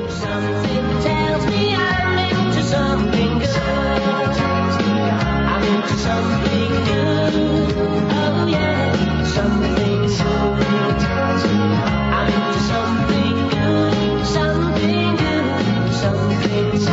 Something tells me I'm into something good. I'm into something good. Oh yeah, something good. I'm into something good. Something good. Something good.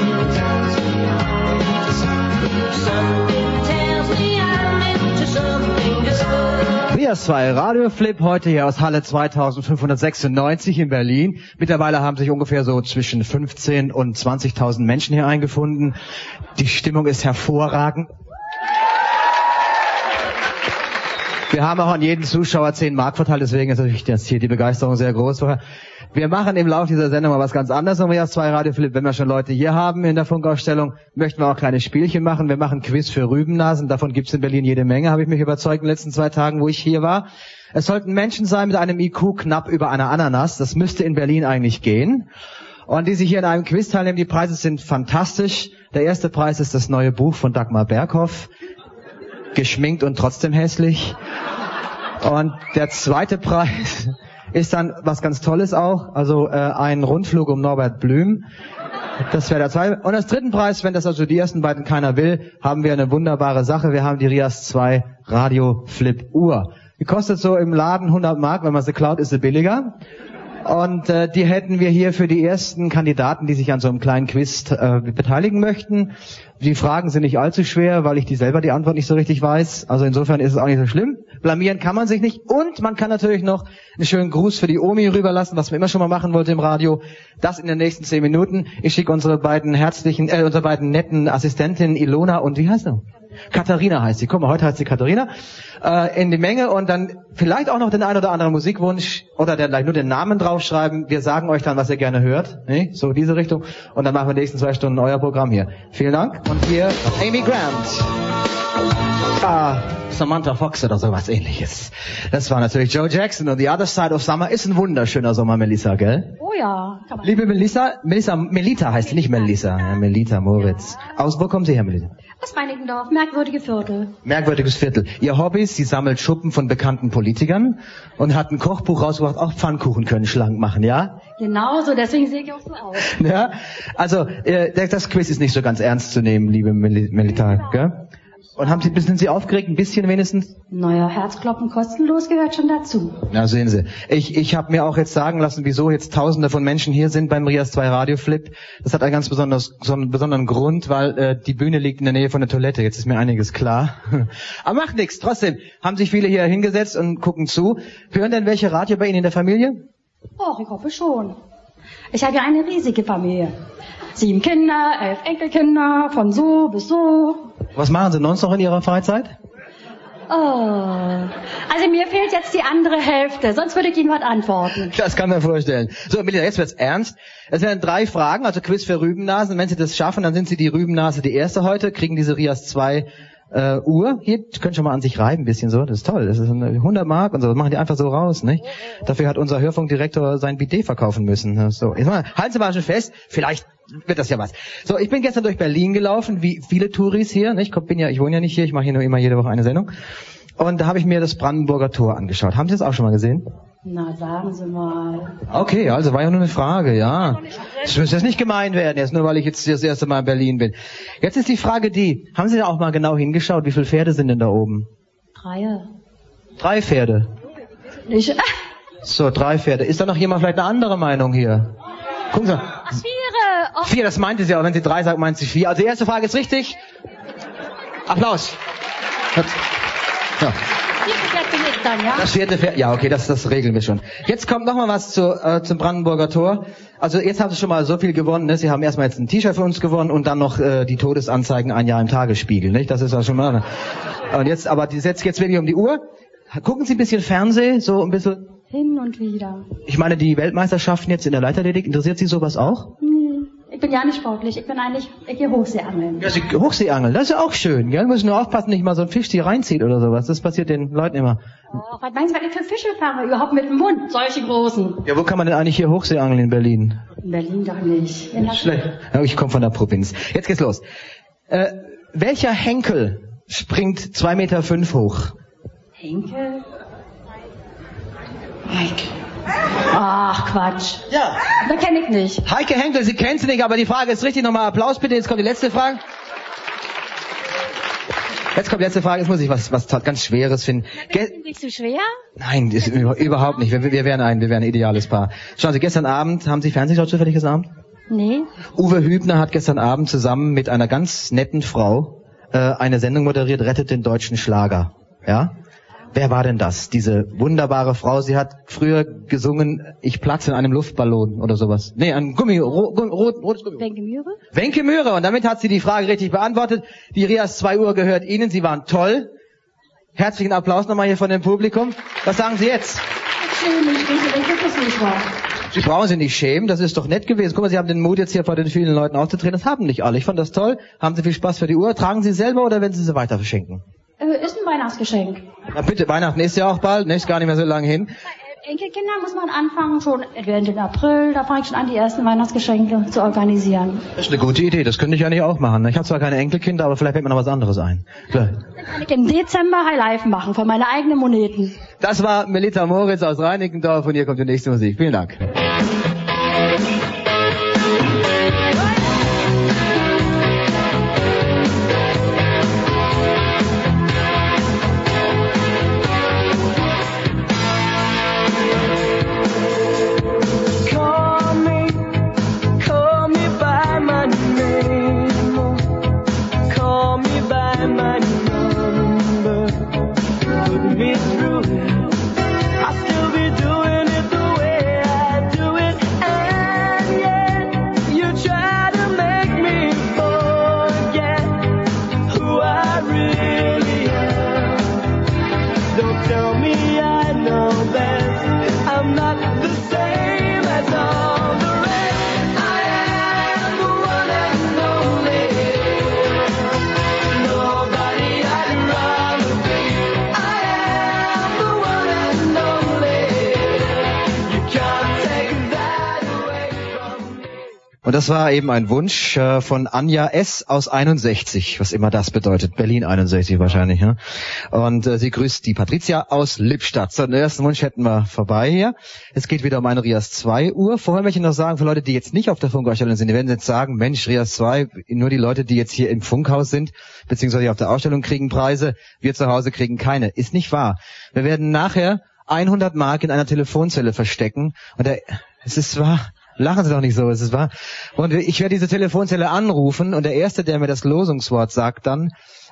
Something tells me I'm into something good. Rias 2 Radio Flip heute hier aus Halle 2596 in Berlin. Mittlerweile haben sich ungefähr so zwischen 15 und 20.000 Menschen hier eingefunden. Die Stimmung ist hervorragend. Wir haben auch an jeden Zuschauer 10 Mark verteilt, deswegen ist natürlich jetzt hier die Begeisterung sehr groß. Wir machen im Laufe dieser Sendung mal was ganz anderes. Und Rias 2 Radio Flip, wenn wir schon Leute hier haben in der Funkausstellung, möchten wir auch kleine Spielchen machen. Wir machen Quiz für Rübennasen. Davon gibt es in Berlin jede Menge, habe ich mich überzeugt in den letzten 2 Tagen, wo ich hier war. Es sollten Menschen sein mit einem IQ knapp über einer Ananas. Das müsste in Berlin eigentlich gehen. Und die sich hier in einem Quiz teilnehmen, die Preise sind fantastisch. Der erste Preis ist das neue Buch von Dagmar Berghoff. Geschminkt und trotzdem hässlich. Und der zweite Preis ist dann was ganz Tolles auch, also ein Rundflug um Norbert Blüm. Das wäre der zweite. Und als dritten Preis, wenn das also die ersten beiden keiner will, haben wir eine wunderbare Sache. Wir haben die Rias 2 Radio Flip Uhr. Die kostet so im Laden 100 Mark, wenn man sie klaut, ist sie billiger. Und die hätten wir hier für die ersten Kandidaten, die sich an so einem kleinen Quiz beteiligen möchten. Die Fragen sind nicht allzu schwer, weil ich die selber die Antwort nicht so richtig weiß. Also insofern ist es auch nicht so schlimm. Blamieren kann man sich nicht. Und man kann natürlich noch einen schönen Gruß für die Omi rüberlassen, was man immer schon mal machen wollte im Radio. Das in den nächsten 10 Minuten. Ich schicke unsere beiden netten Assistentinnen Ilona und wie heißt sie? Katharina heißt sie. Guck mal, heute heißt sie Katharina. In die Menge und dann vielleicht auch noch den ein oder anderen Musikwunsch oder gleich nur den Namen draufschreiben. Wir sagen euch dann, was ihr gerne hört. Ne? So diese Richtung. Und dann machen wir die nächsten 2 Stunden euer Programm hier. Vielen Dank. Und hier Amy Grant. Samantha Fox oder sowas ähnliches. Das war natürlich Joe Jackson und The Other Side of Summer ist ein wunderschöner Sommer, Melissa, gell? Oh ja. Kann man. Liebe Melita heißt sie, nicht Melissa. Ja, Melita Moritz. Aus wo kommen Sie her, Melita? Aus Reinickendorf, merkwürdige Viertel. Merkwürdiges Viertel. Ihr Hobby ist, sie sammelt Schuppen von bekannten Politikern und hat ein Kochbuch rausgebracht, auch Pfannkuchen können schlank machen, ja? Genau so, deswegen sehe ich auch so aus. Ja, also das Quiz ist nicht so ganz ernst zu nehmen, liebe Melita, gell? Und sind Sie aufgeregt, ein bisschen wenigstens? Naja, Herzklopfen kostenlos gehört schon dazu. Na, sehen Sie. Ich habe mir auch jetzt sagen lassen, wieso jetzt Tausende von Menschen hier sind beim Rias 2 Radio Flip. Das hat einen ganz besonderen Grund, weil die Bühne liegt in der Nähe von der Toilette. Jetzt ist mir einiges klar. Aber macht nichts. Trotzdem haben sich viele hier hingesetzt und gucken zu. Hören denn welche Radio bei Ihnen in der Familie? Och, ich hoffe schon. Ich habe ja eine riesige Familie. 7 Kinder, 11 Enkelkinder, von so bis so. Was machen Sie sonst noch in Ihrer Freizeit? Oh, also mir fehlt jetzt die andere Hälfte, sonst würde ich Ihnen was antworten. Das kann man vorstellen. So, Melita, jetzt wird's ernst. Es werden 3 Fragen, also Quiz für Rübennasen. Wenn Sie das schaffen, dann sind Sie die Rübennase die erste heute, kriegen diese Rias 2 Uhr. Hier, Sie können schon mal an sich reiben ein bisschen so, das ist toll. Das ist 100 Mark und so, das machen die einfach so raus, nicht? Dafür hat unser Hörfunkdirektor sein Bidet verkaufen müssen. So, jetzt mal, halten Sie mal schon fest, vielleicht wird das ja was. So, ich bin gestern durch Berlin gelaufen, wie viele Touris hier, nicht? Ich wohne ja nicht hier, ich mache hier nur immer jede Woche eine Sendung. Und da habe ich mir das Brandenburger Tor angeschaut. Haben Sie das auch schon mal gesehen? Na, sagen Sie mal. Okay, also war ja nur eine Frage, ja. Das muss jetzt nicht gemein werden, jetzt nur weil ich jetzt das erste Mal in Berlin bin. Jetzt ist die Frage haben Sie da auch mal genau hingeschaut, wie viele Pferde sind denn da oben? 3. 3 Pferde. Nicht. So, 3 Pferde. Ist da noch jemand vielleicht eine andere Meinung hier? Gucken Sie mal. 4. Oh. 4, das meinte sie, aber wenn sie 3 sagt, meint sie 4. Also die erste Frage ist richtig. Applaus. Ja. Das 4. Pferd, ja, okay, das regeln wir schon. Jetzt kommt noch mal was zum Brandenburger Tor. Also jetzt haben Sie schon mal so viel gewonnen, ne? Sie haben erstmal jetzt ein T-Shirt für uns gewonnen und dann noch die Todesanzeigen ein Jahr im Tagesspiegel, nicht? Das ist ja schon mal. Und jetzt, aber jetzt wirklich um die Uhr. Gucken Sie ein bisschen Fernsehen, so ein bisschen. Hin und wieder. Ich meine, die Weltmeisterschaften jetzt in der Leichtathletik, interessiert Sie sowas auch? Ich bin ja nicht sportlich, ich gehe Hochseeangeln. Ja, Hochseeangeln, das ist ja auch schön, gell? Müssen nur aufpassen, nicht mal so ein Fisch die reinzieht oder sowas. Das passiert den Leuten immer. Oh, was meinen Sie, was ich für Fische fange? Überhaupt mit dem Mund, solche großen. Ja, wo kann man denn eigentlich hier Hochseeangeln in Berlin? In Berlin doch nicht. Schlecht. Ja, ich komme von der Provinz. Jetzt geht's los. Welcher Henkel springt 2,5 Meter hoch? Henkel? Ach, Quatsch. Ja. Da kenne ich nicht. Heike Henkel, Sie kennen sie nicht, aber die Frage ist richtig. Nochmal Applaus bitte, jetzt kommt die letzte Frage. Jetzt kommt die letzte Frage, jetzt muss ich was ganz Schweres finden. Nicht so schwer? Nein, ist überhaupt nicht. Wir wären ein ideales Paar. Schauen Sie, gestern Abend, haben Sie Fernsehen geschaut zufällig gestern Abend? Nee. Uwe Hübner hat gestern Abend zusammen mit einer ganz netten Frau eine Sendung moderiert, Rettet den deutschen Schlager. Ja? Wer war denn das? Diese wunderbare Frau, sie hat früher gesungen, ich platze in einem Luftballon oder sowas. Nee, ein rotes Gummi. Wenke Mühre? Wenke Mühre, und damit hat sie die Frage richtig beantwortet. Die Rias 2 Uhr gehört Ihnen, Sie waren toll. Herzlichen Applaus nochmal hier von dem Publikum. Was sagen Sie jetzt? Ich schäme mich nicht, ich finde das nicht wahr. Sie brauchen sich nicht schämen, das ist doch nett gewesen. Guck mal, Sie haben den Mut, jetzt hier vor den vielen Leuten aufzutreten. Das haben nicht alle. Ich fand das toll. Haben Sie viel Spaß für die Uhr? Tragen Sie selber oder werden Sie sie weiter verschenken? Ist ein Weihnachtsgeschenk. Na bitte, Weihnachten ist ja auch bald, ne? Ist gar nicht mehr so lange hin. Bei Enkelkinder muss man anfangen, schon Ende April, da fange ich schon an, die ersten Weihnachtsgeschenke zu organisieren. Das ist eine gute Idee, das könnte ich eigentlich auch machen. Ich habe zwar keine Enkelkinder, aber vielleicht fällt mir noch was anderes ein. Dann kann ich im Dezember High Life machen, für meine eigenen Moneten. Das war Melita Moritz aus Reinickendorf und hier kommt die nächste Musik. Vielen Dank. Und das war eben ein Wunsch von Anja S. aus 61, was immer das bedeutet. Berlin 61 wahrscheinlich. Ne? Und sie grüßt die Patricia aus Lippstadt. So, den ersten Wunsch hätten wir vorbei hier. Es geht wieder um eine Rias 2 Uhr. Vorher möchte ich noch sagen, für Leute, die jetzt nicht auf der Funkausstellung sind, die werden jetzt sagen, Mensch, Rias 2, nur die Leute, die jetzt hier im Funkhaus sind, beziehungsweise auf der Ausstellung kriegen Preise, wir zu Hause kriegen keine. Ist nicht wahr. Wir werden nachher 100 Mark in einer Telefonzelle verstecken. Und es ist wahr. Lachen Sie doch nicht so, es ist wahr. Und ich werde diese Telefonzelle anrufen und der Erste, der mir das Losungswort sagt dann,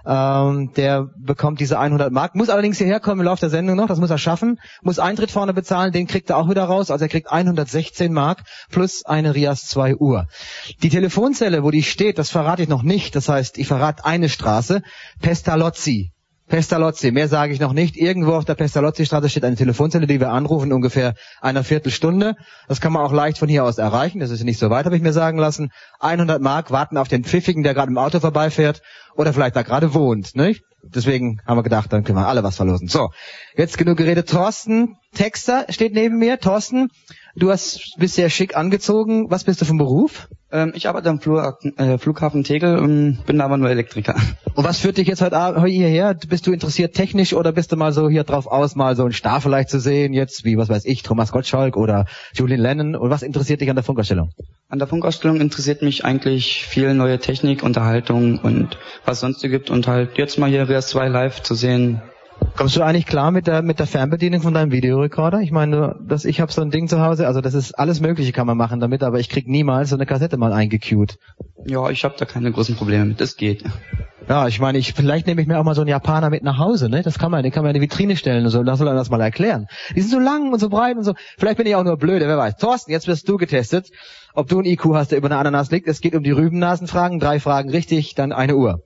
der bekommt diese 100 Mark, muss allerdings hierher kommen im Laufe der Sendung noch, das muss er schaffen, muss Eintritt vorne bezahlen, den kriegt er auch wieder raus, also er kriegt 116 Mark plus eine Rias 2 Uhr. Die Telefonzelle, wo die steht, das verrate ich noch nicht, das heißt, ich verrate eine Straße, Pestalozzi, mehr sage ich noch nicht. Irgendwo auf der Pestalozzi-Straße steht eine Telefonzelle, die wir anrufen, ungefähr einer Viertelstunde. Das kann man auch leicht von hier aus erreichen. Das ist nicht so weit, habe ich mir sagen lassen. 100 Mark warten auf den Pfiffigen, der gerade im Auto vorbeifährt oder vielleicht da gerade wohnt. Nicht? Deswegen haben wir gedacht, dann können wir alle was verlosen. So, jetzt genug geredet. Thorsten Texter steht neben mir. Thorsten, bist sehr schick angezogen. Was bist du vom Beruf? Ich arbeite am Flughafen Tegel und bin aber nur Elektriker. Und was führt dich jetzt heute hierher? Bist du interessiert technisch oder bist du mal so hier drauf aus, mal so einen Star vielleicht zu sehen, jetzt wie, was weiß ich, Thomas Gottschalk oder Julian Lennon? Und was interessiert dich an der Funkausstellung? An der Funkausstellung interessiert mich eigentlich viel neue Technik, Unterhaltung und was sonst so gibt und halt jetzt mal hier Rias 2 live zu sehen. Kommst du eigentlich klar mit der Fernbedienung von deinem Videorekorder? Ich meine, ich habe so ein Ding zu Hause, also das ist alles Mögliche kann man machen damit, aber ich krieg niemals so eine Kassette mal eingecued. Ja, ich habe da keine großen Probleme mit, das geht. Ja, ich meine, vielleicht nehme ich mir auch mal so einen Japaner mit nach Hause, ne? Den kann man in die Vitrine stellen und so, das soll er das mal erklären. Die sind so lang und so breit und so. Vielleicht bin ich auch nur blöde, wer weiß. Thorsten, jetzt wirst du getestet, ob du einen IQ hast, der über eine Ananas liegt. Es geht um die Rübennasenfragen, 3 Fragen richtig, dann 1 Uhr.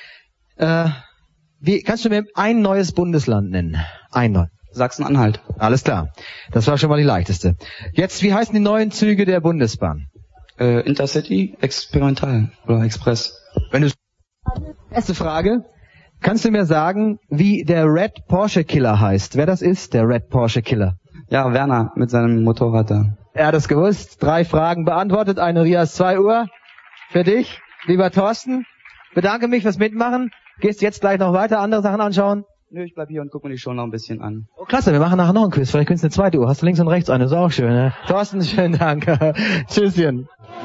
Kannst du mir ein neues Bundesland nennen? Ein neues. Sachsen-Anhalt. Alles klar. Das war schon mal die leichteste. Jetzt, wie heißen die neuen Züge der Bundesbahn? Intercity, Experimental oder Express. Erste Frage. Kannst du mir sagen, wie der Red Porsche Killer heißt? Wer das ist, der Red Porsche Killer? Ja, Werner mit seinem Motorrad da. Er hat es gewusst. 3 Fragen beantwortet. Eine Rias 2 Uhr für dich, lieber Thorsten. Bedanke mich fürs Mitmachen. Gehst jetzt gleich noch weiter, andere Sachen anschauen? Nö, ich bleib hier und guck mir die Show noch ein bisschen an. Oh, klasse, wir machen nachher noch einen Quiz. Vielleicht gewinnst du eine zweite Uhr. Hast du links und rechts eine, ist auch schön, ne? Thorsten, schönen Dank. Tschüsschen.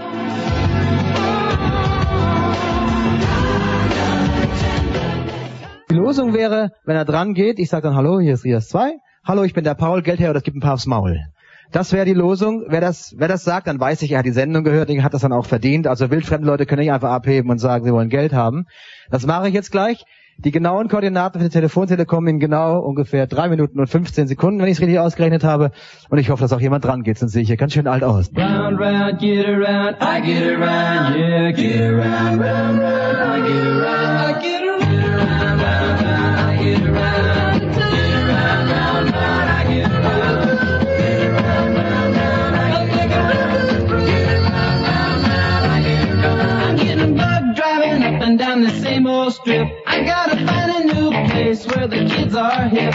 Die Losung wäre, wenn er dran geht, ich sage dann, hallo, hier ist Rias 2. Hallo, ich bin der Paul, Geld her oder es gibt ein paar aufs Maul. Das wäre die Losung. Wer das sagt, dann weiß ich, er hat die Sendung gehört, er hat das dann auch verdient. Also wildfremde Leute können nicht einfach abheben und sagen, sie wollen Geld haben. Das mache ich jetzt gleich. Die genauen Koordinaten für die Telefonzelle kommen in genau ungefähr 3 Minuten und 15 Sekunden, wenn ich es richtig ausgerechnet habe. Und ich hoffe, dass auch jemand dran geht, sonst sehe ich hier ganz schön alt aus. Round, round, get around, I get around, yeah, get around, round, round, I get around, I get around, round, round, I get around, get around, round, round, I get around, get around, round, round, I get around, get around, round, round, I get around. I'm getting bug driving up and down the same old strip. I gotta find a new place where the kids are hip.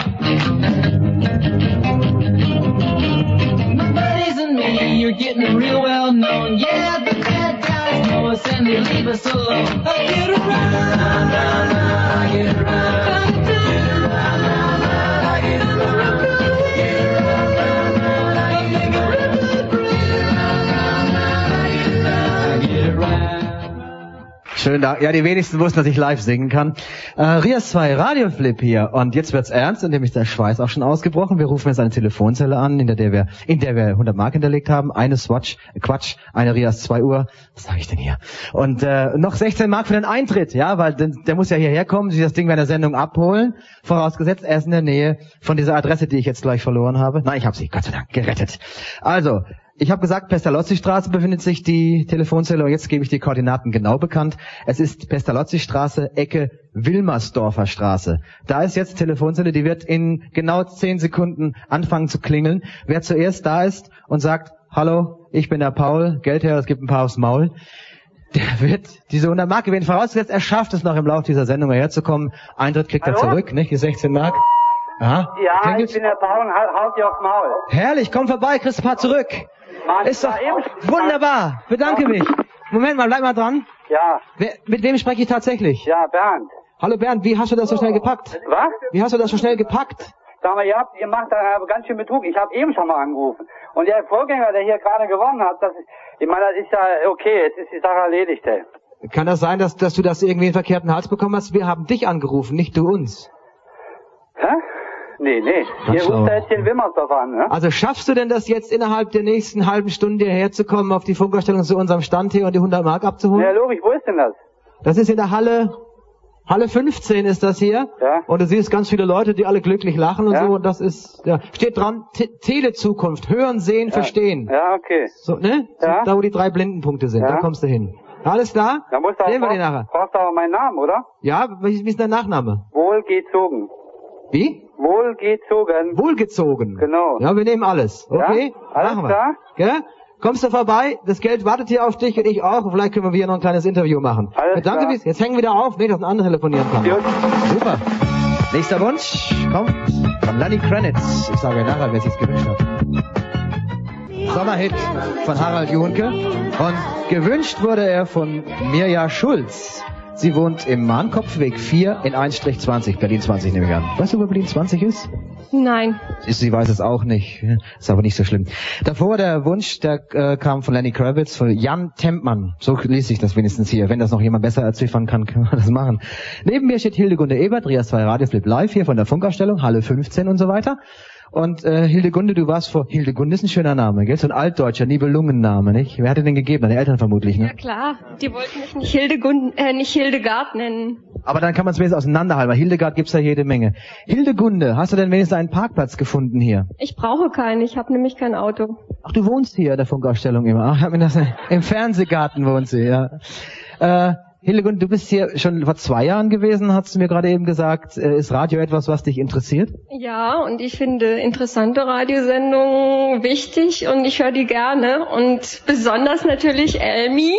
My buddies and me, you're getting real well known. Yeah, the bad guys know us and they leave us alone. I get around, round, round, I get around. Get around, round, round, I get around. Get around, round, round, I get around. Get around, round, round, I get around. Get around. Schön da. Ja, die wenigsten wussten, dass ich live singen kann. Rias 2 Radioflip hier. Und jetzt wird's ernst, indem ist der Schweiß auch schon ausgebrochen. Wir rufen jetzt eine Telefonzelle an, in der wir 100 Mark hinterlegt haben. Eine eine Rias 2 Uhr. Was sage ich denn hier? Und noch 16 Mark für den Eintritt, ja, weil der muss ja hierher kommen, sich das Ding bei der Sendung abholen. Vorausgesetzt, er ist in der Nähe von dieser Adresse, die ich jetzt gleich verloren habe. Nein, ich habe sie, Gott sei Dank, gerettet. Also, ich habe gesagt, Pestalozzi-Straße befindet sich die Telefonzelle und jetzt gebe ich die Koordinaten genau bekannt. Es ist Pestalozzi-Straße, Ecke Wilmersdorfer Straße. Da ist jetzt die Telefonzelle, die wird in genau 10 Sekunden anfangen zu klingeln. Wer zuerst da ist und sagt, hallo, ich bin der Paul, Geld her, es gibt ein paar aufs Maul, der wird diese 100 Mark gewinnen. Vorausgesetzt, er schafft es noch im Laufe dieser Sendung herzukommen. Eintritt kriegt er zurück, nicht? Die 16 Mark. Aha. Ja, Klingelt. ich bin der Paul und halt dir aufs Maul. Herrlich, komm vorbei, kriegst ein paar zurück. Mann, Ist doch wunderbar. Bedanke mich. Moment mal, bleib mal dran. Ja. Mit wem spreche ich tatsächlich? Ja, Bernd. Hallo Bernd, wie hast du das so schnell gepackt? Was? Wie hast du das so schnell gepackt? Sag mal, ihr macht da ganz schön Betrug. Ich habe eben schon mal angerufen. Und der Vorgänger, der hier gerade gewonnen hat, ich meine, das ist ja okay, jetzt ist die Sache erledigt, ey. Kann das sein, dass du das irgendwie in den verkehrten Hals bekommen hast? Wir haben dich angerufen, nicht du uns. Hä? Nee. Ihr ruft da jetzt den Wilmersdorf an, ne? Also schaffst du denn das jetzt innerhalb der nächsten halben Stunde hierher zu kommen, auf die Funkausstellung zu unserem Stand hier und die 100 Mark abzuholen? Ja, logisch, wo ist denn das? Das ist in der Halle 15 ist das hier. Ja. Und du siehst ganz viele Leute, die alle glücklich lachen und Ja. so. Und das ist, ja, steht dran, Telezukunft, hören, sehen, verstehen. Ja, okay. So, ne? Ja. So, da wo die 3 Blindenpunkte sind, Ja. da kommst du hin. Alles klar? Da musst du Sehen wir die nachher. brauchst du aber meinen Namen, oder? Ja, wie ist dein Nachname? Wohlgezogen. Wie? Wohlgezogen. Wohlgezogen. Genau. Ja, wir nehmen alles. Okay? Ja, alles machen wir. klar. Gell? Kommst du vorbei? Das Geld wartet hier auf dich und ich auch. Und vielleicht können wir hier noch ein kleines Interview machen. Alles Bedanke klar. mich. Jetzt hängen wir wieder auf. Nee, dass ein anderer telefonieren kann. Gut. Super. Nächster Wunsch kommt von Lenny Kravitz. Ich sage nachher, wer sich's gewünscht hat. Sommerhit von Harald Junke. Und gewünscht wurde er von Mirja Schulz. Sie wohnt im Mahnkopfweg 4 in 1-20, Berlin 20 nehme ich an. Weißt du, wo Berlin 20 ist? Nein. Sie weiß es auch nicht. Ist aber nicht so schlimm. Davor der Wunsch, der kam von Lenny Kravitz, von Jan Tempmann. So liest sich das wenigstens hier. Wenn das noch jemand besser erziffern kann, kann man das machen. Neben mir steht Hildegunde Ebert, Rias 2 Radioflip live hier von der Funkausstellung, Halle 15 und so weiter. Und Hildegunde, du warst vor... Hildegunde ist ein schöner Name, gell? So ein altdeutscher Nibelungenname, nicht? Wer hat den gegeben? Deine Eltern vermutlich, ne? Ja klar, die wollten mich nicht nicht Hildegard nennen. Aber dann kann man es wenigstens auseinanderhalten, weil Hildegard gibt's ja jede Menge. Hildegunde, hast du denn wenigstens einen Parkplatz gefunden hier? Ich brauche keinen, ich habe nämlich kein Auto. Ach, du wohnst hier in der Funkausstellung immer. Ach, ich hab mir das... Im Fernsehgarten wohnt sie, ja. Hildegunde, du bist hier schon vor 2 Jahren gewesen, hast du mir gerade eben gesagt. Ist Radio etwas, was dich interessiert? Ja, und ich finde interessante Radiosendungen wichtig und ich höre die gerne. Und besonders natürlich Elmi.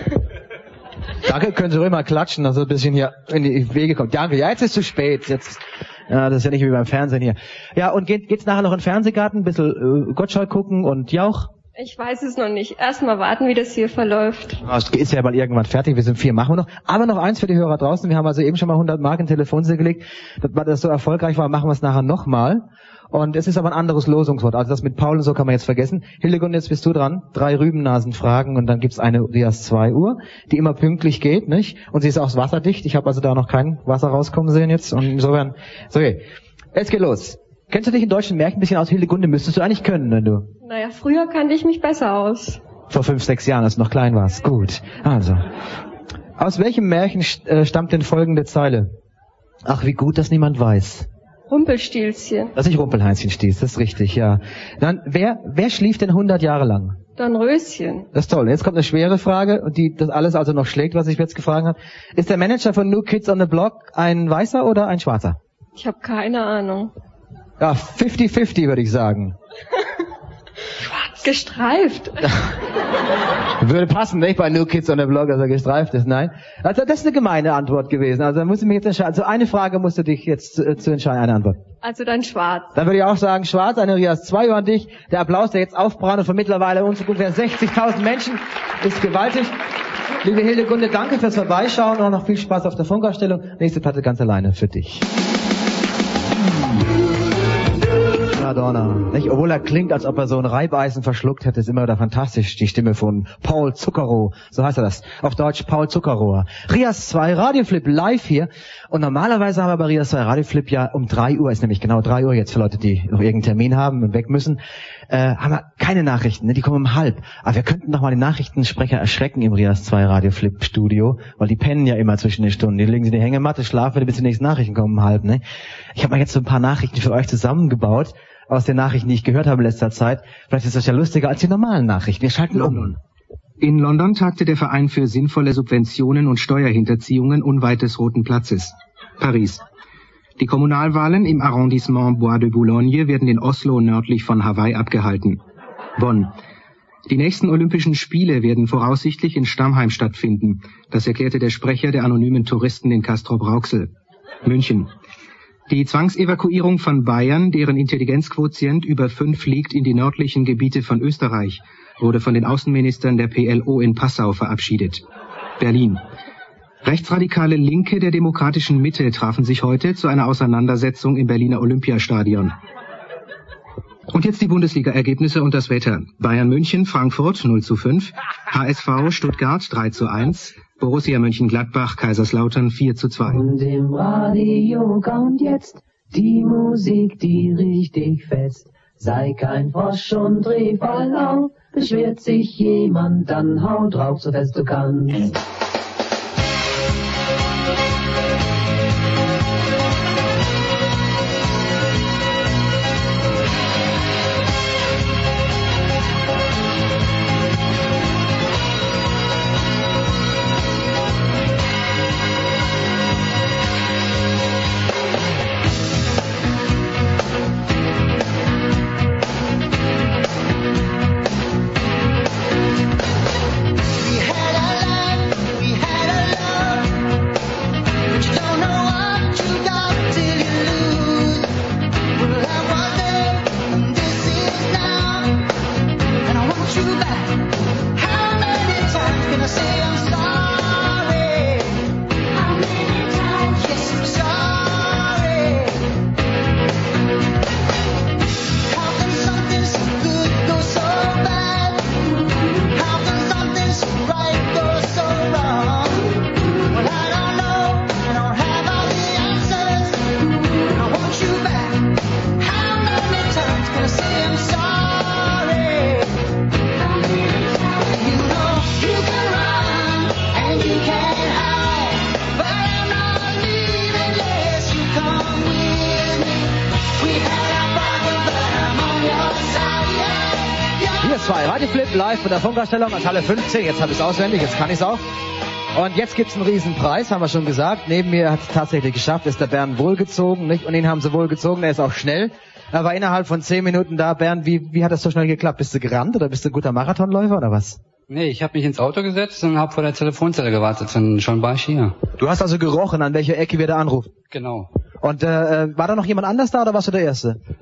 Danke, können Sie ruhig mal klatschen, dass so ein bisschen hier in die Wege kommt. Danke, ja, jetzt ist zu spät. Jetzt, ja, das ist ja nicht wie beim Fernsehen hier. Ja, und geht's nachher noch in den Fernsehgarten, ein bisschen Gottschalk gucken und Jauch? Ich weiß es noch nicht. Erstmal warten, wie das hier verläuft. Es ist ja mal irgendwann fertig, wir sind 4, machen wir noch. Aber noch eins für die Hörer draußen, wir haben also eben schon mal 100 Mark in Telefonzelle gelegt. Weil das so erfolgreich war, machen wir es nachher nochmal. Und es ist aber ein anderes Losungswort. Also das mit Paul und so kann man jetzt vergessen. Hildegunde, jetzt bist du dran. 3 Rübennasenfragen und dann gibt's eine Rias 2 Uhr, die immer pünktlich geht, nicht? Und sie ist auch wasserdicht. Ich habe also da noch kein Wasser rauskommen sehen jetzt. Und insofern, so, okay. Jetzt geht los. Kennst du dich in deutschen Märchen ein bisschen aus? Hildegunde müsstest du eigentlich können, wenn du... Naja, früher kannte ich mich besser aus. Vor 5, 6 Jahren, als du noch klein warst. Gut. Also. Aus welchem Märchen stammt denn folgende Zeile? Ach, wie gut, dass niemand weiß. Rumpelstilzchen. Dass ich Rumpelheinzchen stieß, das ist richtig, ja. Dann, wer schlief denn 100 Jahre lang? Dornröschen. Das ist toll. Jetzt kommt eine schwere Frage, und die das alles also noch schlägt, was ich jetzt gefragt habe. Ist der Manager von New Kids on the Block ein Weißer oder ein Schwarzer? Ich habe keine Ahnung. Ja, 50-50 würde ich sagen. Gestreift. Würde passen, nicht? Bei New Kids on the Block, dass er gestreift ist. Nein. Also das ist eine gemeine Antwort gewesen. Also da muss ich mich jetzt entscheiden. Also eine Frage musst du dich jetzt zu entscheiden, eine Antwort. Also dann schwarz. Dann würde ich auch sagen, schwarz, eine Rias 2 Uhr an dich. Der Applaus, der jetzt aufbrannt und von mittlerweile ungefähr 60.000 Menschen, ist gewaltig. Liebe Hildegunde, danke fürs Vorbeischauen und auch noch viel Spaß auf der Funkausstellung. Nächste Platte ganz alleine für dich. Madonna. Nicht? Obwohl er klingt, als ob er so ein Reibeisen verschluckt hätte, ist immer wieder fantastisch. Die Stimme von Paul Zuckerrohr, so heißt er das. Auf Deutsch Paul Zuckerrohr. Rias 2 Radioflip live hier. Und normalerweise haben wir bei Rias 2 Radioflip ja um 3 Uhr, ist nämlich genau 3 Uhr jetzt für Leute, die noch irgendeinen Termin haben und weg müssen, haben wir keine Nachrichten, ne? Die kommen um 12:30. Aber wir könnten doch mal den Nachrichtensprecher erschrecken im Rias 2 Radioflip Studio, weil die pennen ja immer zwischen den Stunden. Die legen sie in die Hängematte, schlafen, bis die nächsten Nachrichten kommen um 12:30, ne? Ich habe mal jetzt so ein paar Nachrichten für euch zusammengebaut, aus den Nachrichten, die ich gehört habe in letzter Zeit. Vielleicht ist das ja lustiger als die normalen Nachrichten. Wir schalten um. In London tagte der Verein für sinnvolle Subventionen und Steuerhinterziehungen unweit des Roten Platzes. Paris. Die Kommunalwahlen im Arrondissement Bois de Boulogne werden in Oslo nördlich von Hawaii abgehalten. Bonn. Die nächsten Olympischen Spiele werden voraussichtlich in Stammheim stattfinden. Das erklärte der Sprecher der anonymen Touristen in Castrop-Rauxel. München. Die Zwangsevakuierung von Bayern, deren Intelligenzquotient über 5 liegt, in die nördlichen Gebiete von Österreich, wurde von den Außenministern der PLO in Passau verabschiedet. Berlin. Rechtsradikale Linke der demokratischen Mitte trafen sich heute zu einer Auseinandersetzung im Berliner Olympiastadion. Und jetzt die Bundesliga-Ergebnisse und das Wetter. Bayern München, Frankfurt 0:5, HSV Stuttgart 3:1, Borussia Mönchengladbach, Kaiserslautern 4:2. Und im Radio kommt jetzt die Musik, die richtig fetzt. Sei kein Frosch und dreh voll auf, beschwert sich jemand, dann hau drauf, so fest du kannst. Live mit der Funkausstellung als Halle 15. Jetzt habe ich es auswendig, jetzt kann ich es auch. Und jetzt gibt's einen Riesenpreis, haben wir schon gesagt. Neben mir hat es tatsächlich geschafft, ist der Bernd wohlgezogen, nicht? Und ihn haben sie wohlgezogen, er ist auch schnell. Er war innerhalb von 10 Minuten da. Bernd, wie hat das so schnell geklappt? Bist du gerannt oder bist du ein guter Marathonläufer oder was? Nee, ich habe mich ins Auto gesetzt und habe vor der Telefonzelle gewartet und schon war ich hier. Du hast also gerochen, an welcher Ecke wir da anrufen? Genau. Und war da noch jemand anders da oder warst du der Erste?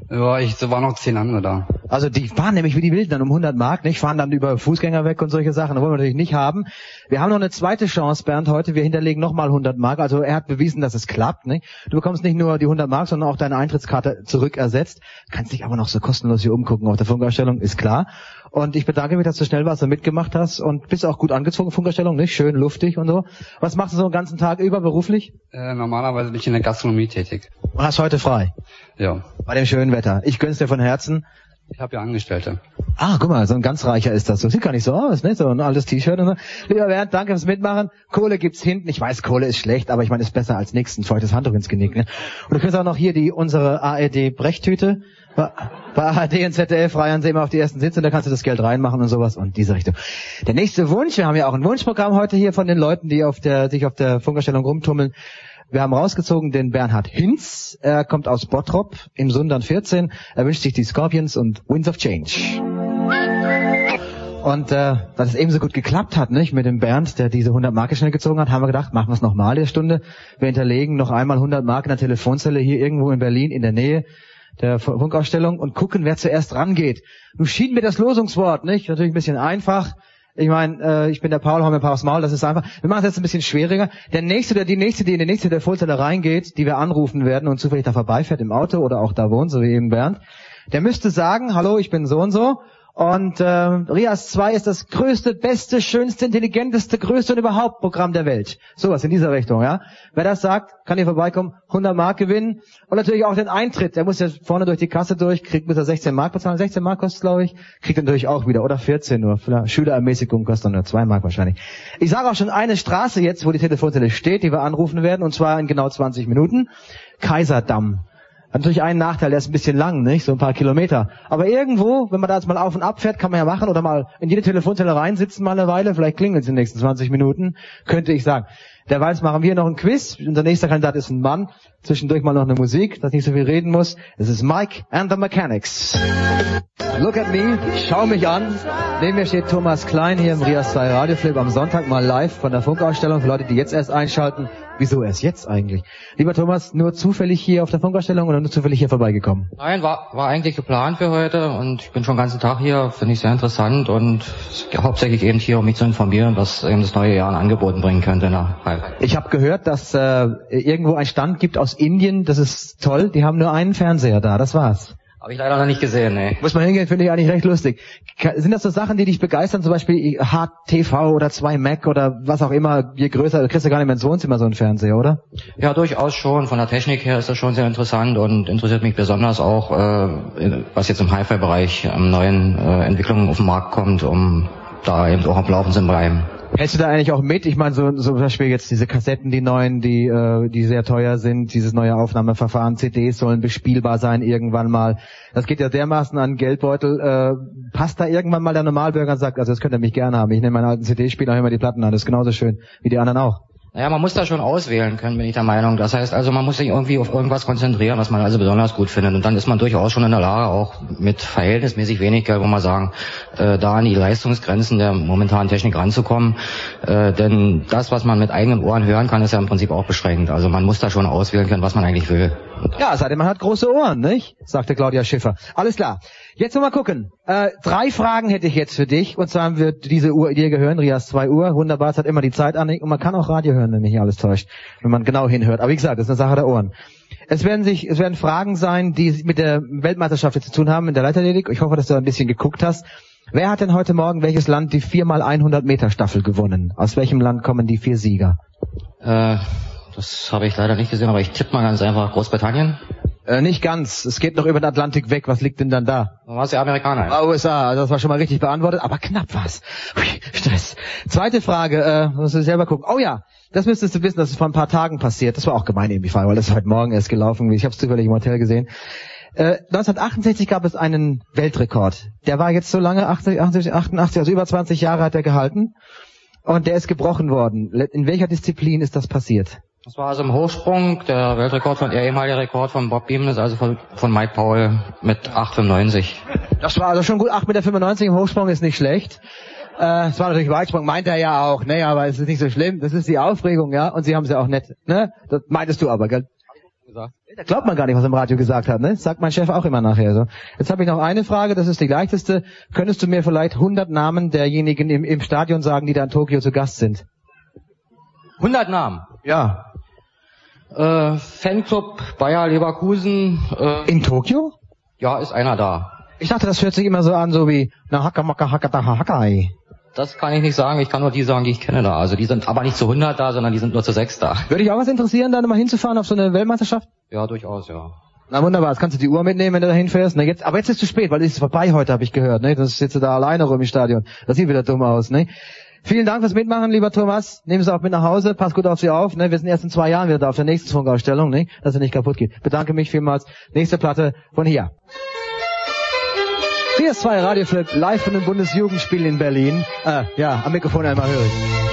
Ja, so waren noch 10 andere da. Also die fahren nämlich wie die Wilden dann um 100 Mark, nicht? Fahren dann über Fußgänger weg und solche Sachen. Das wollen wir natürlich nicht haben. Wir haben noch eine zweite Chance, Bernd, heute. Wir hinterlegen nochmal 100 Mark. Also er hat bewiesen, dass es klappt, nicht? Du bekommst nicht nur die 100 Mark, sondern auch deine Eintrittskarte zurückersetzt. Kannst dich aber noch so kostenlos hier umgucken auf der Funkausstellung, ist klar. Und ich bedanke mich, dass du schnell warst und mitgemacht hast und bist auch gut angezogen, Funkausstellung, nicht? Schön luftig und so. Was machst du so den ganzen Tag über beruflich? Normalerweise bin ich in der Gastronomie tätig. Und hast heute frei? Ja. Bei dem schönen Wetter. Ich gönn's dir von Herzen. Ich habe ja Angestellte. Ah, guck mal, so ein ganz reicher ist das. So sieht gar nicht so aus, ne? So ein altes T-Shirt und so. Lieber Bernd, danke fürs Mitmachen. Kohle gibt's hinten. Ich weiß, Kohle ist schlecht, aber ich meine, ist besser als nichts. Ein feuchtes Handtuch ins Genick, ne? Und du kriegst auch noch hier unsere ARD-Brechtüte. Bei ARD und ZDF reihen sie immer auf die ersten Sitze, da kannst du das Geld reinmachen und sowas und diese Richtung. Der nächste Wunsch, wir haben ja auch ein Wunschprogramm heute hier von den Leuten, die sich auf der Funkausstellung rumtummeln. Wir haben rausgezogen den Bernhard Hinz. Er kommt aus Bottrop im Sundern 14. Er wünscht sich die Scorpions und Winds of Change. Und weil es ebenso gut geklappt hat, nicht, mit dem Bernd, der diese 100 Mark schnell gezogen hat, haben wir gedacht, machen wir es nochmal in der Stunde. Wir hinterlegen noch einmal 100 Mark in der Telefonzelle hier irgendwo in Berlin in der Nähe der Funkausstellung und gucken, wer zuerst rangeht. Nun schien mir das Losungswort, nicht? Natürlich ein bisschen einfach. Ich meine, ich bin der Paul, hau mir ein paar aufs Maul, das ist einfach. Wir machen es jetzt ein bisschen schwieriger. Der Nächste oder die Nächste, die in die nächste Telefonzelle reingeht, die wir anrufen werden und zufällig da vorbeifährt im Auto oder auch da wohnt, so wie eben Bernd, der müsste sagen, hallo, ich bin so und so. Und Rias 2 ist das größte, beste, schönste, intelligenteste, größte und überhaupt Programm der Welt. Sowas in dieser Richtung, ja. Wer das sagt, kann hier vorbeikommen, 100 Mark gewinnen. Und natürlich auch den Eintritt. Der muss ja vorne durch die Kasse durch, kriegt bis er 16 Mark bezahlen. 16 Mark kostet, glaube ich. Kriegt er natürlich auch wieder. Oder 14 nur. Schülerermäßigung kostet dann nur 2 Mark wahrscheinlich. Ich sage auch schon eine Straße jetzt, wo die Telefonzelle steht, die wir anrufen werden. Und zwar in genau 20 Minuten. Kaiserdamm. Hat natürlich einen Nachteil, der ist ein bisschen lang, nicht? So ein paar Kilometer. Aber irgendwo, wenn man da jetzt mal auf und ab fährt, kann man ja machen oder mal in jede Telefonzelle reinsitzen mal eine Weile, vielleicht klingelt es in den nächsten 20 Minuten, könnte ich sagen. Derweil machen wir noch ein Quiz. Unser nächster Kandidat ist ein Mann. Zwischendurch mal noch eine Musik, dass nicht so viel reden muss. Es ist Mike and the Mechanics. Look at me, schau mich an. Neben mir steht Thomas Klein hier im Rias 2 Radioflip am Sonntag mal live von der Funkausstellung. Für Leute, die jetzt erst einschalten. Wieso erst jetzt eigentlich? Lieber Thomas, nur zufällig hier auf der Funkausstellung oder nur zufällig hier vorbeigekommen? Nein, war eigentlich geplant für heute und ich bin schon den ganzen Tag hier, finde ich sehr interessant und hauptsächlich eben hier, um mich zu informieren, was eben das neue Jahr an Angeboten bringen könnte. Ich habe gehört, dass irgendwo ein Stand gibt aus Indien, das ist toll, die haben nur einen Fernseher da, das war's. Habe ich leider noch nicht gesehen, ne. Muss man hingehen, finde ich eigentlich recht lustig. Sind das so Sachen, die dich begeistern, zum Beispiel HTV oder 2 Mac oder was auch immer, je größer, du kriegst ja gar nicht mehr ins Wohnzimmer so einen Fernseher, oder? Ja, durchaus schon. Von der Technik her ist das schon sehr interessant und interessiert mich besonders auch, was jetzt im Hi-Fi-Bereich an neuen Entwicklungen auf den Markt kommt, um da eben auch am Laufen zu bleiben. Hältst du da eigentlich auch mit? Ich meine, so zum Beispiel jetzt diese Kassetten, die neuen, die sehr teuer sind, dieses neue Aufnahmeverfahren, CDs sollen bespielbar sein irgendwann mal. Das geht ja dermaßen an Geldbeutel. Passt da irgendwann mal der Normalbürger und sagt, also das könnt ihr mich gerne haben. Ich nehme meinen alten CD-Spieler, höre mir die Platten an. Das ist genauso schön wie die anderen auch. Naja, man muss da schon auswählen können, bin ich der Meinung. Das heißt also, man muss sich irgendwie auf irgendwas konzentrieren, was man also besonders gut findet. Und dann ist man durchaus schon in der Lage, auch mit verhältnismäßig wenig Geld, wo man sagen, da an die Leistungsgrenzen der momentanen Technik ranzukommen. Denn das, was man mit eigenen Ohren hören kann, ist ja im Prinzip auch beschränkt. Also man muss da schon auswählen können, was man eigentlich will. Ja, seitdem man hat große Ohren, nicht? Sagte Claudia Schiffer. Alles klar. Jetzt mal gucken. 3 Fragen hätte ich jetzt für dich. Und zwar wird diese Uhr dir gehören, Rias 2 Uhr. Wunderbar, es hat immer die Zeit an. Und man kann auch Radio hören, wenn mich hier alles täuscht. Wenn man genau hinhört. Aber wie gesagt, das ist eine Sache der Ohren. Es werden Fragen sein, die mit der Weltmeisterschaft jetzt zu tun haben in der Leichtathletik. Ich hoffe, dass du ein bisschen geguckt hast. Wer hat denn heute Morgen welches Land die 4x100 Meter Staffel gewonnen? Aus welchem Land kommen die 4 Sieger? Das habe ich leider nicht gesehen, aber ich tippe mal ganz einfach Großbritannien. Nicht ganz. Es geht noch über den Atlantik weg. Was liegt denn dann da? Dann war es die Amerikaner. USA. Also das war schon mal richtig beantwortet, aber knapp war's. Stress. Zweite Frage, musst du selber gucken. Oh ja, das müsstest du wissen, das ist vor ein paar Tagen passiert. Das war auch gemein irgendwie, weil das ist heute Morgen erst gelaufen. Ich habe es zufällig im Hotel gesehen. 1968 gab es einen Weltrekord. Der war jetzt so lange, 88, also über 20 Jahre hat er gehalten. Und der ist gebrochen worden. In welcher Disziplin ist das passiert? Das war also im Hochsprung, der Weltrekord der ehemalige Rekord von Bob Beamon ist also von Mike Powell mit 8,95. Das war also schon gut, 8,95 Meter im Hochsprung ist nicht schlecht. Es war natürlich Weitsprung, meint er ja auch, ne, aber es ist nicht so schlimm, das ist die Aufregung, ja, und sie haben es ja auch nett, ne, das meintest du aber, gell? gesagt. Da glaubt man gar nicht, was er im Radio gesagt hat, ne? Das sagt mein Chef auch immer nachher so. Jetzt habe ich noch eine Frage, das ist die leichteste. Könntest du mir vielleicht 100 Namen derjenigen im Stadion sagen, die da in Tokio zu Gast sind? 100 Namen. Ja. Fanclub Bayer Leverkusen. In Tokio? Ja, ist einer da. Ich dachte, das hört sich immer so an, so wie na Hakamaka Hakata Hakai. Das kann ich nicht sagen, ich kann nur die sagen, die ich kenne da. Also die sind aber nicht zu 100 da, sondern die sind nur zu 6 da. Würde dich auch was interessieren, da mal hinzufahren auf so eine Weltmeisterschaft? Ja, durchaus, ja. Na wunderbar, jetzt kannst du die Uhr mitnehmen, wenn du da hinfährst. Na jetzt, aber jetzt ist es zu spät, weil es ist vorbei heute, habe ich gehört. Ne? Das sitzt du da alleine rum im Stadion. Das sieht wieder dumm aus. Ne? Vielen Dank fürs Mitmachen, lieber Thomas. Nehmen Sie auch mit nach Hause, pass gut auf Sie auf. Ne? Wir sind erst in 2 Jahren wieder da auf der nächsten Funkausstellung, ne? Dass er nicht kaputt geht. Bedanke mich vielmals. Nächste Platte von hier. Hier ist 2 Radioflip live von dem Bundesjugendspiel in Berlin. Ja, am Mikrofon einmal höre ich.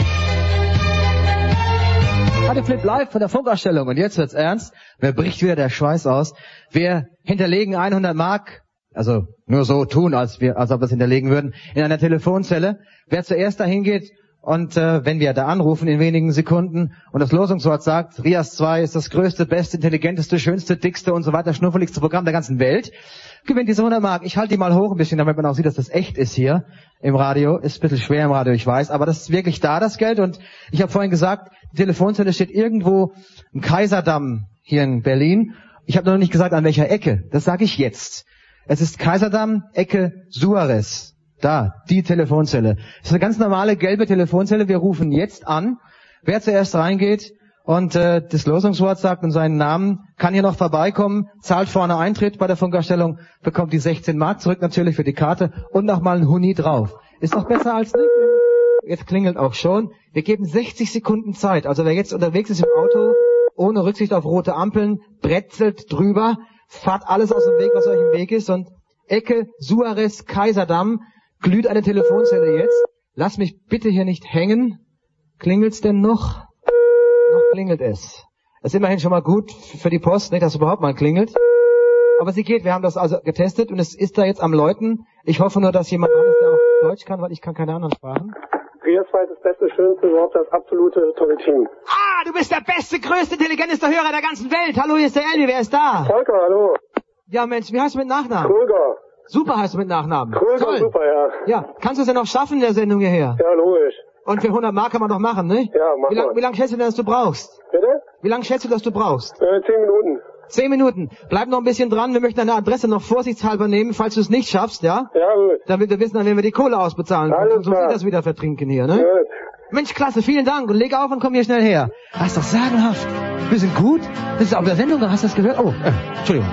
Radioflip live von der Funkausstellung. Und jetzt wird's ernst. Wer bricht wieder der Schweiß aus? Wir hinterlegen 100 Mark, also nur so tun, als ob wir es hinterlegen würden, in einer Telefonzelle. Wer zuerst dahin geht und wenn wir da anrufen in wenigen Sekunden und das Losungswort sagt, Rias 2 ist das größte, beste, intelligenteste, schönste, dickste und so weiter, schnuffeligste Programm der ganzen Welt, gewinnt diese 100 Mark. Ich halte die mal hoch ein bisschen, damit man auch sieht, dass das echt ist hier im Radio. Ist ein bisschen schwer im Radio, ich weiß, aber das ist wirklich da, das Geld. Und ich habe vorhin gesagt, die Telefonzelle steht irgendwo im Kaiserdamm hier in Berlin. Ich habe noch nicht gesagt, an welcher Ecke. Das sage ich jetzt. Es ist Kaiserdamm, Ecke Suarez. Da, die Telefonzelle. Das ist eine ganz normale gelbe Telefonzelle. Wir rufen jetzt an. Wer zuerst reingeht und das Losungswort sagt und seinen Namen, kann hier noch vorbeikommen, zahlt vorne Eintritt bei der Funkausstellung, bekommt die 16 Mark zurück natürlich für die Karte und nochmal ein Huni drauf. Ist doch besser als nichts. Jetzt klingelt auch schon. Wir geben 60 Sekunden Zeit. Also wer jetzt unterwegs ist im Auto, ohne Rücksicht auf rote Ampeln, bretzelt drüber, fahrt alles aus dem Weg, was euch im Weg ist und Ecke Suarez Kaiserdamm glüht eine Telefonzelle jetzt. Lass mich bitte hier nicht hängen. Klingelt's denn noch? Noch klingelt es. Das ist immerhin schon mal gut für die Post, nicht, dass es überhaupt mal klingelt. Aber sie geht, wir haben das also getestet und es ist da jetzt am Läuten. Ich hoffe nur, dass jemand anderes, der auch Deutsch kann, weil ich kann keine anderen Sprachen. Rias 2 ist das Beste, Schönste, überhaupt das absolute Tolle-Team. Ah, du bist der beste, größte, intelligenteste Hörer der ganzen Welt. Hallo, hier ist der Elvi, wer ist da? Volker, hallo. Ja, Mensch, wie heißt du mit Nachnamen? Kröger. Super heißt du mit Nachnamen. Kröger, toll. Super, ja. Ja, kannst du es denn noch schaffen in der Sendung hierher? Ja, logisch. Und für 100 Mark kann man doch machen, ne? Ja, mach mal. Wie lange schätzt du denn, dass du brauchst? Bitte? Wie lange schätzt du, dass du brauchst? 10 Minuten. 10 Minuten. Bleib noch ein bisschen dran. Wir möchten deine Adresse noch vorsichtshalber nehmen, falls du es nicht schaffst, ja? Ja, gut. Damit wir wissen, dann werden wir die Kohle ausbezahlen. Alles so klar. sieht das wieder vertrinken hier, ne? Gut. Mensch, klasse, vielen Dank. Und leg auf und komm hier schnell her. Das ist doch sagenhaft. Wir sind gut. Das ist auf der Sendung, hast du das gehört? Oh, Entschuldigung.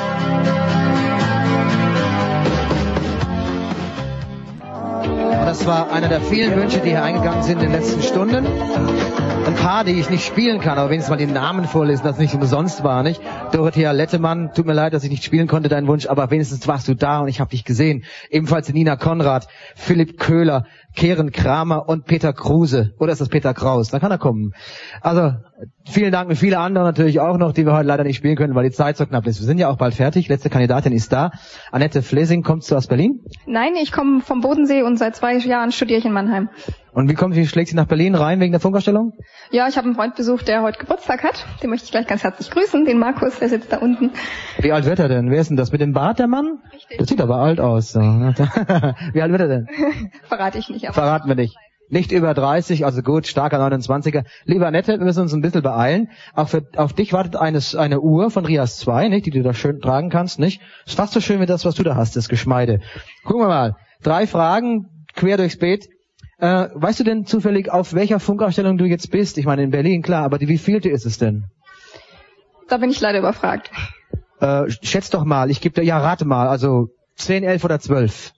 Das war einer der vielen Wünsche, die hier eingegangen sind in den letzten Stunden. Ein paar, die ich nicht spielen kann, aber wenigstens mal den Namen vorlesen, das nicht umsonst war, nicht? Dorothea Lettemann, tut mir leid, dass ich nicht spielen konnte, dein Wunsch, aber wenigstens warst du da und ich habe dich gesehen. Ebenfalls Nina Konrad, Philipp Köhler, Keren Kramer und Peter Kruse. Oder ist das Peter Kraus? Da kann er kommen. Also, vielen Dank und viele andere natürlich auch noch, die wir heute leider nicht spielen können, weil die Zeit so knapp ist. Wir sind ja auch bald fertig. Letzte Kandidatin ist da. Annette Flesing, kommst du aus Berlin? Nein, ich komme vom Bodensee und seit 2 Jahren studiere ich in Mannheim. Und wie schlägt sie nach Berlin rein wegen der Funkausstellung? Ja, ich habe einen Freund besucht, der heute Geburtstag hat. Den möchte ich gleich ganz herzlich grüßen, den Markus, der sitzt da unten. Wie alt wird er denn? Wer ist denn das? Mit dem Bart, der Mann? Richtig. Das sieht aber alt aus. So. Wie alt wird er denn? Verrate ich nicht. Aber Verraten wir nicht. Nicht über 30, also gut, starker 29er. Lieber Annette, wir müssen uns ein bisschen beeilen. Auch auf dich wartet eine Uhr von Rias 2, nicht, die du da schön tragen kannst, nicht? Ist fast so schön wie das, was du da hast, das Geschmeide. Gucken wir mal. 3 Fragen, quer durchs Beet. Weißt du denn zufällig, auf welcher Funkausstellung du jetzt bist? Ich meine, in Berlin, klar, aber die wievielte ist es denn? Da bin ich leider überfragt. Schätz doch mal, ich gebe dir, ja, rate mal, also 10, 11 oder 12?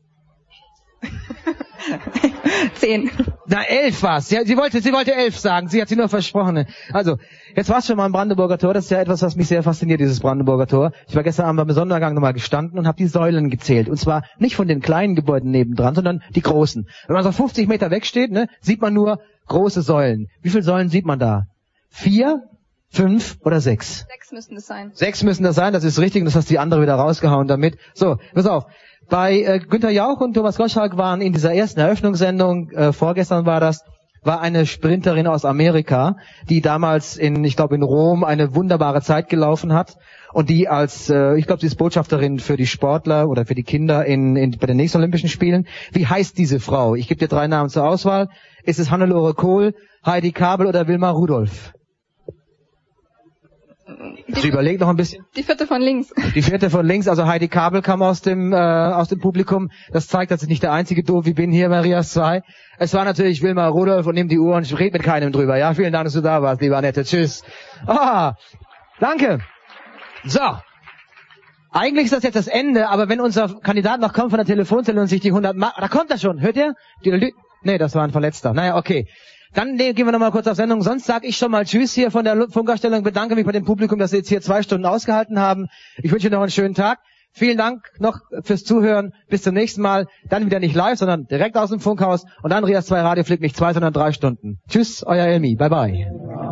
10. Na, 11 war's. Ja, sie wollte 11 sagen. Sie hat sie nur versprochen. Also, jetzt war's schon mal im Brandenburger Tor. Das ist ja etwas, was mich sehr fasziniert, dieses Brandenburger Tor. Ich war gestern Abend beim Sonnenuntergang nochmal gestanden und habe die Säulen gezählt. Und zwar nicht von den kleinen Gebäuden nebendran, sondern die großen. Wenn man so 50 Meter wegsteht, ne, sieht man nur große Säulen. Wie viele Säulen sieht man da? 4, 5 oder 6? 6 müssen es sein. 6 müssen das sein, das ist richtig. Und das hast die andere wieder rausgehauen damit. So, pass auf. Bei Günther Jauch und Thomas Gottschalk waren in dieser ersten Eröffnungssendung, vorgestern war das, war eine Sprinterin aus Amerika, die damals in Rom eine wunderbare Zeit gelaufen hat und die als, ich glaube, sie ist Botschafterin für die Sportler oder für die Kinder bei den nächsten Olympischen Spielen. Wie heißt diese Frau? Ich gebe dir 3 Namen zur Auswahl. Ist es Hannelore Kohl, Heidi Kabel oder Wilma Rudolph? Sie überlegt noch ein bisschen. Die 4. von links. Die 4. von links, also Heidi Kabel kam aus dem Publikum. Das zeigt, dass ich nicht der einzige doof wie bin hier, Marias 2. Es war natürlich Wilma Rudolph und nimm die Uhr und red mit keinem drüber. Ja, vielen Dank, dass du da warst, liebe Annette. Tschüss. Danke. So. Eigentlich ist das jetzt das Ende, aber wenn unser Kandidat noch kommt von der Telefonzelle und sich die 100 Mark, da kommt er schon, hört ihr? Nee, das war ein Verletzter. Naja, okay. Dann gehen wir nochmal kurz auf Sendung. Sonst sage ich schon mal Tschüss hier von der Funkausstellung. Bedanke mich bei dem Publikum, dass Sie jetzt hier 2 Stunden ausgehalten haben. Ich wünsche Ihnen noch einen schönen Tag. Vielen Dank noch fürs Zuhören. Bis zum nächsten Mal. Dann wieder nicht live, sondern direkt aus dem Funkhaus. Und dann Rias 2 Radio fliegt nicht 2, sondern 3 Stunden. Tschüss, euer Elmi. Bye bye.